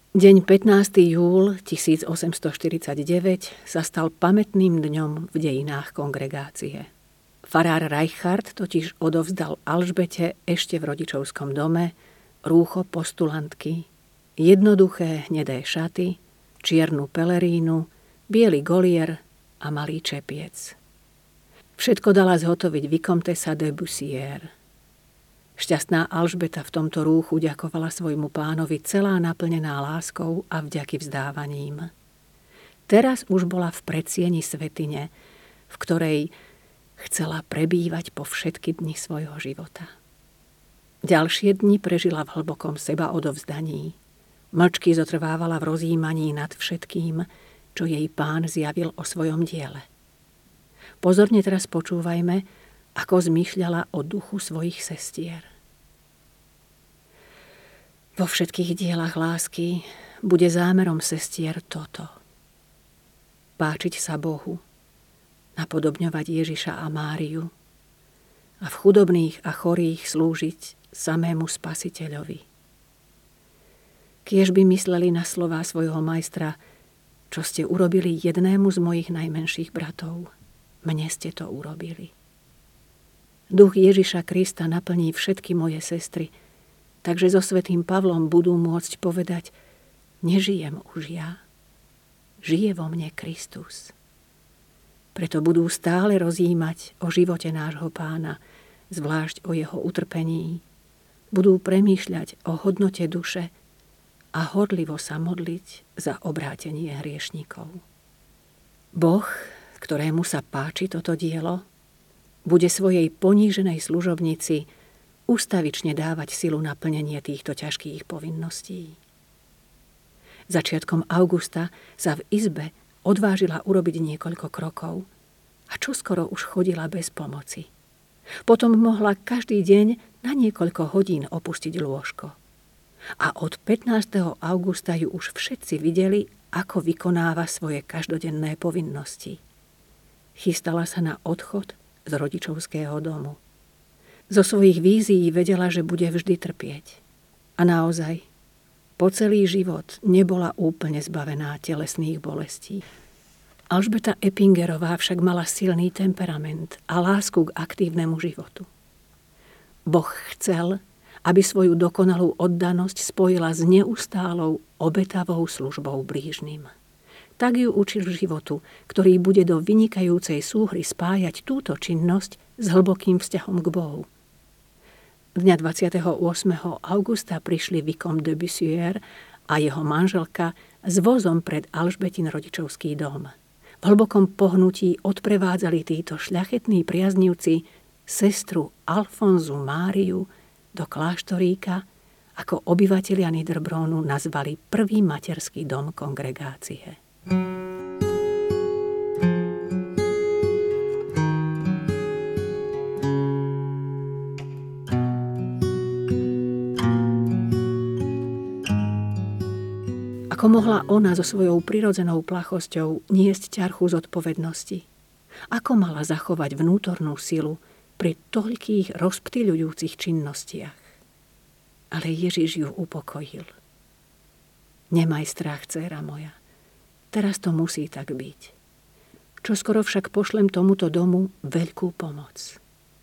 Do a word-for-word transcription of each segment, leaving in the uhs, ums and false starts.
Deň pätnásteho júla tisícosemstoštyridsaťdeväť sa stal pamätným dňom v dejinách kongregácie. Farár Reichard totiž odovzdal Alžbete ešte v rodičovskom dome rúcho postulantky, jednoduché hnedé šaty, čiernu pelerínu, biely golier a malý čepiec. Všetko dala zhotoviť Vicomtessa de Bussière. Šťastná Alžbeta v tomto rúchu ďakovala svojmu pánovi celá naplnená láskou a vďaky vzdávaním. Teraz už bola v predsieni svätyne, v ktorej chcela prebývať po všetky dni svojho života. Ďalšie dni prežila v hlbokom seba odovzdaní. Mlčky zotrvávala v rozjímaní nad všetkým, čo jej pán zjavil o svojom diele. Pozorne teraz počúvajme, ako zmýšľala o duchu svojich sestier. Vo všetkých dielach lásky bude zámerom sestier toto. Páčiť sa Bohu, napodobňovať Ježiša a Máriu a v chudobných a chorých slúžiť samému Spasiteľovi. Kiež by mysleli na slová svojho majstra, čo ste urobili jednému z mojich najmenších bratov, mne ste to urobili. Duch Ježiša Krista naplní všetky moje sestry, takže so svätým Pavlom budú môcť povedať: nežijem už ja, žije vo mne Kristus. Preto budú stále rozjímať o živote nášho pána, zvlášť o jeho utrpení. Budú premýšľať o hodnote duše a horlivo sa modliť za obrátenie hriešnikov. Boh, ktorému sa páči toto dielo, bude svojej poníženej služobnici ustavične dávať silu na plnenie týchto ťažkých povinností. Začiatkom augusta sa v izbe odvážila urobiť niekoľko krokov a čoskoro už chodila bez pomoci. Potom mohla každý deň na niekoľko hodín opustiť lôžko. A od pätnásteho augusta ju už všetci videli, ako vykonáva svoje každodenné povinnosti. Chystala sa na odchod z rodičovského domu. Zo svojich vízií vedela, že bude vždy trpieť. A naozaj, po celý život nebola úplne zbavená telesných bolestí. Alžbeta Eppingerová však mala silný temperament a lásku k aktívnemu životu. Boh chcel, aby svoju dokonalú oddanosť spojila s neustálou obetavou službou blížnym. Tak ju učil životu, ktorý bude do vynikajúcej súhry spájať túto činnosť s hlbokým vzťahom k Bohu. Dňa dvadsiateho ôsmeho augusta prišli Vicomte de Bussière a jeho manželka s vozom pred Alžbetin rodičovský dom. V hlbokom pohnutí odprevádzali títo šľachetní priaznivci sestru Alfonzu Máriu do kláštoríka, ako obyvatelia Niederbronnu nazvali prvý materský dom kongregácie. Ako mohla ona so svojou prirodzenou plachosťou niesť ťarchu zodpovednosti? Ako mala zachovať vnútornú silu pri toľkých rozptýľujúcich činnostiach? Ale Ježiš ju upokojil. Nemaj strach, dcéra moja. Teraz to musí tak byť. Čoskoro však pošlem tomuto domu veľkú pomoc.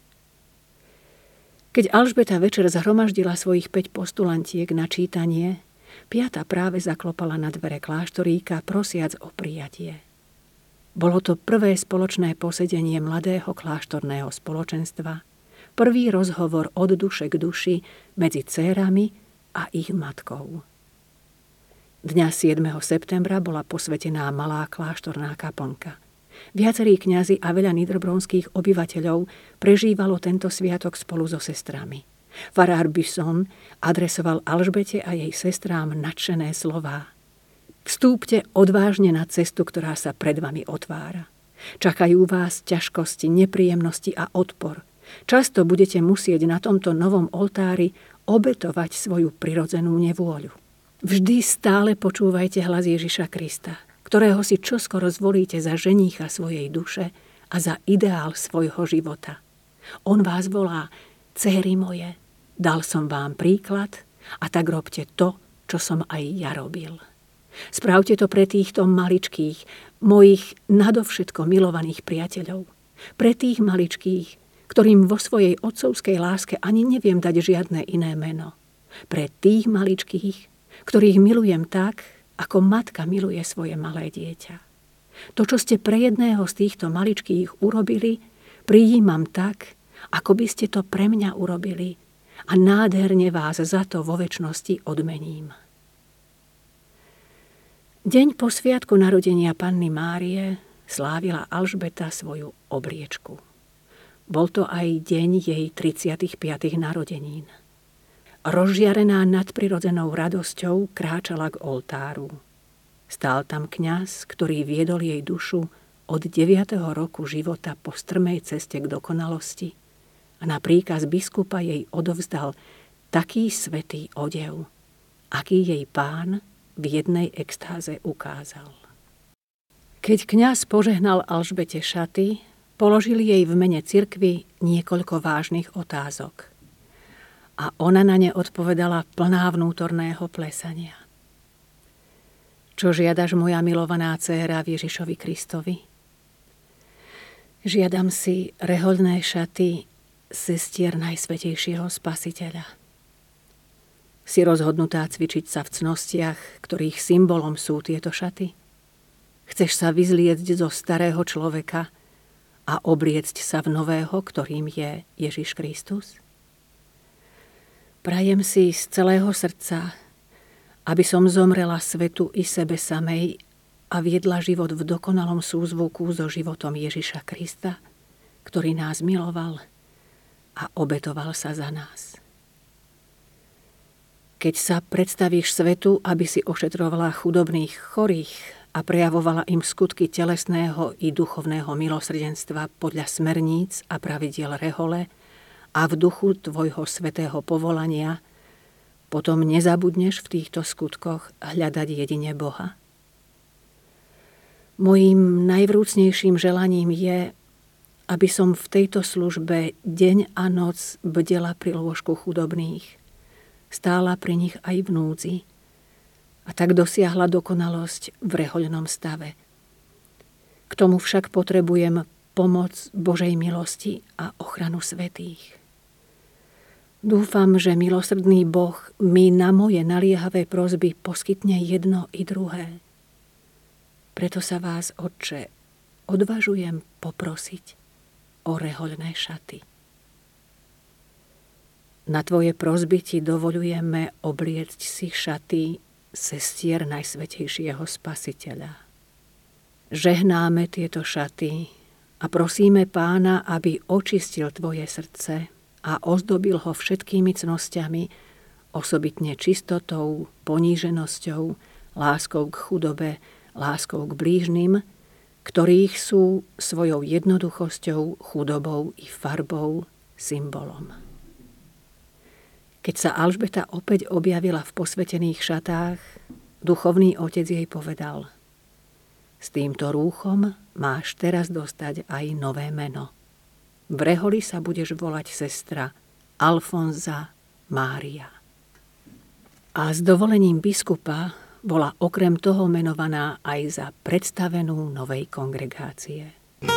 Keď Alžbeta večer zhromaždila svojich päť postulantiek na čítanie, piata práve zaklopala na dvere kláštoríka, prosiac o prijatie. Bolo to prvé spoločné posedenie mladého kláštorného spoločenstva, prvý rozhovor od duše k duši medzi dcérami a ich matkou. Dňa siedmeho septembra bola posvetená malá kláštorná kaplnka. Viacerí kňazi a veľa niederbronských obyvateľov prežívalo tento sviatok spolu so sestrami. Farár Buisson adresoval Alžbete a jej sestrám nadšené slová. Vstúpte odvážne na cestu, ktorá sa pred vami otvára. Čakajú vás ťažkosti, nepríjemnosti a odpor. Často budete musieť na tomto novom oltári obetovať svoju prirodzenú nevôľu. Vždy stále počúvajte hlas Ježiša Krista, ktorého si čoskoro zvolíte za ženícha svojej duše a za ideál svojho života. On vás volá: dcéry moje, dal som vám príklad a tak robte to, čo som aj ja robil. Spravte to pre týchto maličkých, mojich nadovšetko milovaných priateľov. Pre tých maličkých, ktorým vo svojej otcovskej láske ani neviem dať žiadne iné meno. Pre tých maličkých, ktorých milujem tak, ako matka miluje svoje malé dieťa. To, čo ste pre jedného z týchto maličkých urobili, prijímam tak, ako by ste to pre mňa urobili a nádherne vás za to vo večnosti odmením. Deň po sviatku narodenia Panny Márie slávila Alžbeta svoju obliečku. Bol to aj deň jej tridsiatych piatych narodenín. Rozžiarená nadprirodzenou radosťou kráčala k oltáru. Stál tam kňaz, ktorý viedol jej dušu od deviateho roku života po strmej ceste k dokonalosti a na príkaz biskupa jej odovzdal taký svätý odev, aký jej Pán v jednej extáze ukázal. Keď kňaz požehnal Alžbete šaty, položil jej v mene cirkvi niekoľko vážnych otázok. A ona na ne odpovedala plná vnútorného plesania. Čo žiadaš, moja milovaná dcéra v Ježišovi Kristovi? Žiadam si rehoľné šaty sestier Najsvätejšieho Spasiteľa. Si rozhodnutá cvičiť sa v cnostiach, ktorých symbolom sú tieto šaty? Chceš sa vyzliecť zo starého človeka a obliecť sa v nového, ktorým je Ježiš Kristus? Prajem si z celého srdca, aby som zomrela svetu i sebe samej a viedla život v dokonalom súzvuku so životom Ježiša Krista, ktorý nás miloval a obetoval sa za nás. Keď sa predstavíš svetu, aby si ošetrovala chudobných chorých a prejavovala im skutky telesného i duchovného milosrdenstva podľa smerníc a pravidiel rehole a v duchu tvojho svätého povolania, potom nezabudneš v týchto skutkoch hľadať jedine Boha. Mojím najvrúcnejším želaním je, aby som v tejto službe deň a noc bdela pri lôžku chudobných, stála pri nich aj v núdzi a tak dosiahla dokonalosť v rehoľnom stave. K tomu však potrebujem pomoc Božej milosti a ochranu svätých. Dúfam, že milosrdný Boh mi na moje naliehavé prosby poskytne jedno i druhé. Preto sa vás, Otče, odvažujem poprosiť o rehoľné šaty. Na tvoje prosby ti dovoľujeme obliecť si šaty sestier Najsvätejšieho Spasiteľa. Žehnáme tieto šaty a prosíme Pána, aby očistil tvoje srdce a ozdobil ho všetkými cnosťami, osobitne čistotou, poníženosťou, láskou k chudobe, láskou k blížnym, ktorých sú svojou jednoduchosťou, chudobou i farbou symbolom. Keď sa Alžbeta opäť objavila v posvätených šatách, duchovný otec jej povedal: s týmto rúchom máš teraz dostať aj nové meno. V reholi sa budeš volať sestra Alfonza Mária. A s dovolením biskupa bola okrem toho menovaná aj za predstavenú novej kongregácie.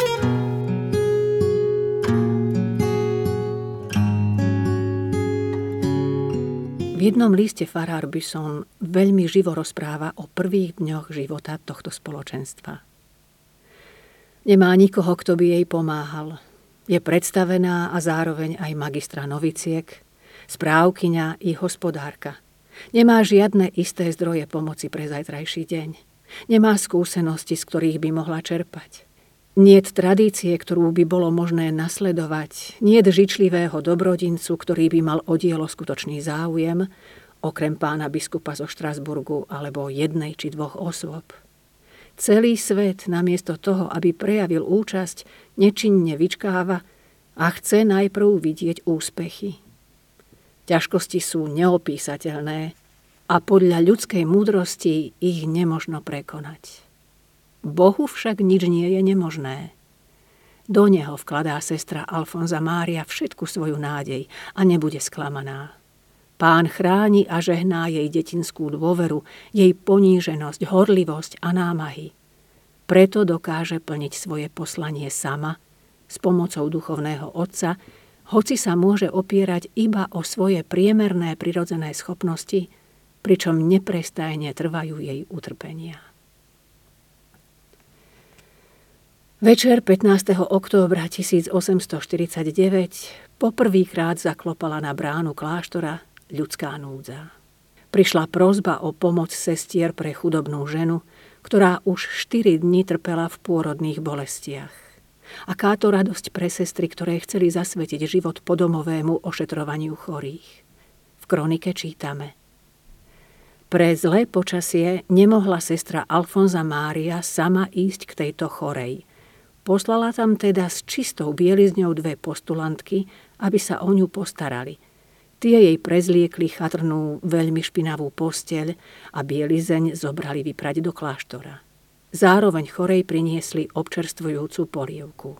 V jednom liste farár Buisson veľmi živo rozpráva o prvých dňoch života tohto spoločenstva. Nemá nikoho, kto by jej pomáhal. Je predstavená a zároveň aj magistra noviciek, správkyňa i hospodárka. Nemá žiadne isté zdroje pomoci pre zajtrajší deň. Nemá skúsenosti, z ktorých by mohla čerpať. Niet tradície, ktorú by bolo možné nasledovať, niet žičlivého dobrodincu, ktorý by mal o dielo skutočný záujem, okrem pána biskupa zo Štrasburgu alebo jednej či dvoch osôb. Celý svet namiesto toho, aby prejavil účasť, nečinne vyčkáva a chce najprv vidieť úspechy. Ťažkosti sú neopísateľné a podľa ľudskej múdrosti ich nemožno prekonať. Bohu však nič nie je nemožné. Do neho vkladá sestra Alfonza Mária všetku svoju nádej a nebude sklamaná. Pán chráni a žehná jej detinskú dôveru, jej poníženosť, horlivosť a námahy. Preto dokáže plniť svoje poslanie sama s pomocou duchovného otca, hoci sa môže opierať iba o svoje priemerné prirodzené schopnosti, pričom neprestajne trvajú jej utrpenia. Večer pätnásteho októbra tisícosemstoštyridsaťdeväť poprvýkrát zaklopala na bránu kláštora ľudská núdza. Prišla prosba o pomoc sestier pre chudobnú ženu, ktorá už štyri dni trpela v pôrodných bolestiach. Aká to radosť pre sestry, ktoré chceli zasvetiť život podomovému ošetrovaniu chorých. V kronike čítame: Pre zlé počasie nemohla sestra Alfonza Mária sama ísť k tejto chorej. Poslala tam teda s čistou bielizňou dve postulantky, aby sa o ňu postarali. Tie jej prezliekli chatrnú, veľmi špinavú posteľ a bielizeň zobrali vyprať do kláštora. Zároveň chorej priniesli občerstvujúcu polievku.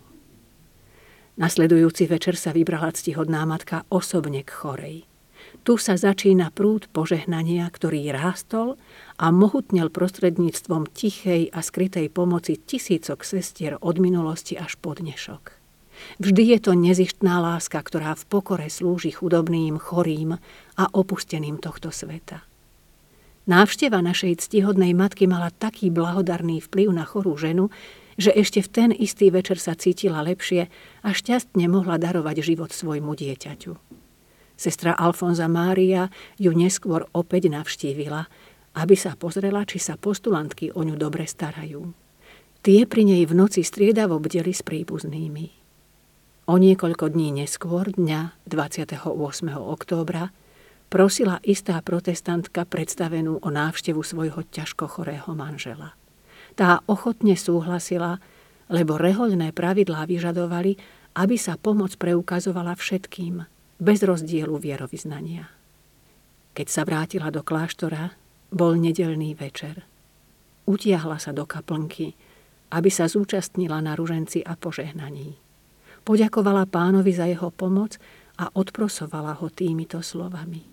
Nasledujúci večer sa vybrala ctihodná matka osobne k chorej. Tu sa začína prúd požehnania, ktorý rástol a mohutnel prostredníctvom tichej a skrytej pomoci tisícok sestier od minulosti až po dnešok. Vždy je to nezištná láska, ktorá v pokore slúži chudobným, chorým a opusteným tohto sveta. Návšteva našej ctihodnej matky mala taký blahodarný vplyv na chorú ženu, že ešte v ten istý večer sa cítila lepšie a šťastne mohla darovať život svojmu dieťaťu. Sestra Alfonza Mária ju neskôr opäť navštívila, aby sa pozrela, či sa postulantky o ňu dobre starajú. Tie pri nej v noci striedavo bdeli s príbuznými. O niekoľko dní neskôr, dňa dvadsiateho ôsmeho októbra, prosila istá protestantka predstavenú o návštevu svojho ťažko chorého manžela. Tá ochotne súhlasila, lebo rehoľné pravidlá vyžadovali, aby sa pomoc preukazovala všetkým, bez rozdielu vierovyznania. Keď sa vrátila do kláštora, bol nedeľný večer. Utiahla sa do kaplnky, aby sa zúčastnila na ruženci a požehnaní. Poďakovala Pánovi za jeho pomoc a odprosovala ho týmito slovami: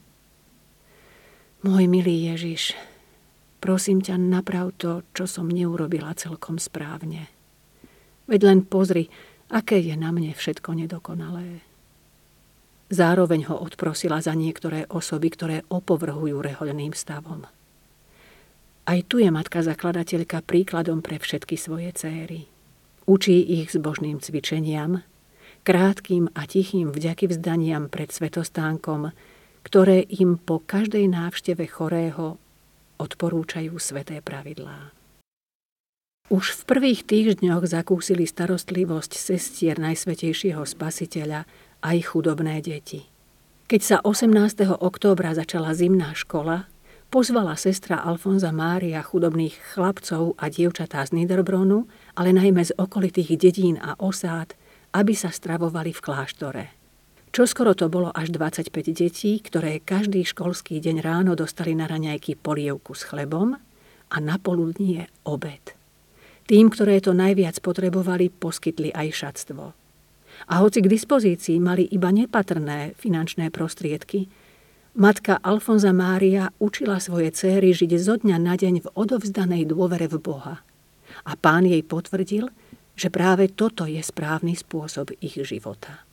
Môj milý Ježiš, prosím ťa, naprav to, čo som neurobila celkom správne. Veď len pozri, aké je na mne všetko nedokonalé. Zároveň ho odprosila za niektoré osoby, ktoré opovrhujú rehoľným stavom. Aj tu je matka zakladateľka príkladom pre všetky svoje céry. Učí ich zbožným cvičeniam, krátkým a tichým vďakyvzdaniam pred svetostánkom, ktoré im po každej návšteve chorého odporúčajú sväté pravidlá. Už v prvých týždňoch zakúsili starostlivosť sestier Najsvätejšieho Spasiteľa aj chudobné deti. Keď sa osemnásteho októbra začala zimná škola, pozvala sestra Alfonza Mária chudobných chlapcov a dievčatá z Niederbronu, ale najmä z okolitých dedín a osád, aby sa stravovali v kláštore. Čoskoro to bolo až dvadsaťpäť detí, ktoré každý školský deň ráno dostali na raňajky polievku s chlebom a na poludnie obed. Tým, ktoré to najviac potrebovali, poskytli aj šatstvo. A hoci k dispozícii mali iba nepatrné finančné prostriedky, matka Alfonza Mária učila svoje céry žiť zo dňa na deň v odovzdanej dôvere v Boha. A Pán jej potvrdil, že práve toto je správny spôsob ich života.